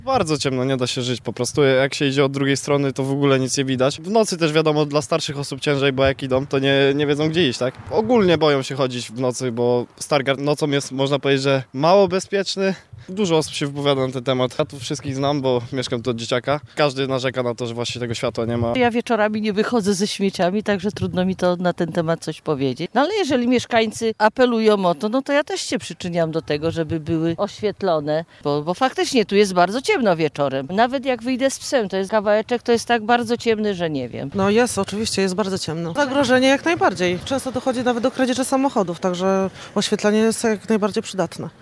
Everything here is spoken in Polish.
Bardzo ciemno, nie da się żyć po prostu. Jak się idzie od drugiej strony, to w ogóle nic nie widać. W nocy też wiadomo, dla starszych osób ciężej, bo jak idą, to nie wiedzą gdzie iść, tak? Ogólnie boją się chodzić w nocy, bo Stargard nocą jest, można powiedzieć, że mało bezpieczny. Dużo osób się wypowiada na ten temat. Ja tu wszystkich znam, bo mieszkam tu od dzieciaka. Każdy narzeka na to, że właśnie tego światła nie ma. Ja wieczorami nie wychodzę ze śmieciami, także trudno mi to na ten temat coś powiedzieć. No ale jeżeli mieszkańcy apelują o to, no to ja też się przyczyniam do tego, żeby były oświetlone, bo faktycznie tu jest bardzo ciemno wieczorem. Nawet jak wyjdę z psem, to jest kawałeczek, to jest tak bardzo ciemny, że nie wiem. No jest, oczywiście, jest bardzo ciemno. Zagrożenie jak najbardziej. Często dochodzi nawet do kradzieży samochodów, także oświetlenie jest jak najbardziej przydatne.